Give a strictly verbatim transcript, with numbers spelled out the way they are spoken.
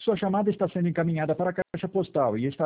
Sua chamada está sendo encaminhada para a caixa postal e está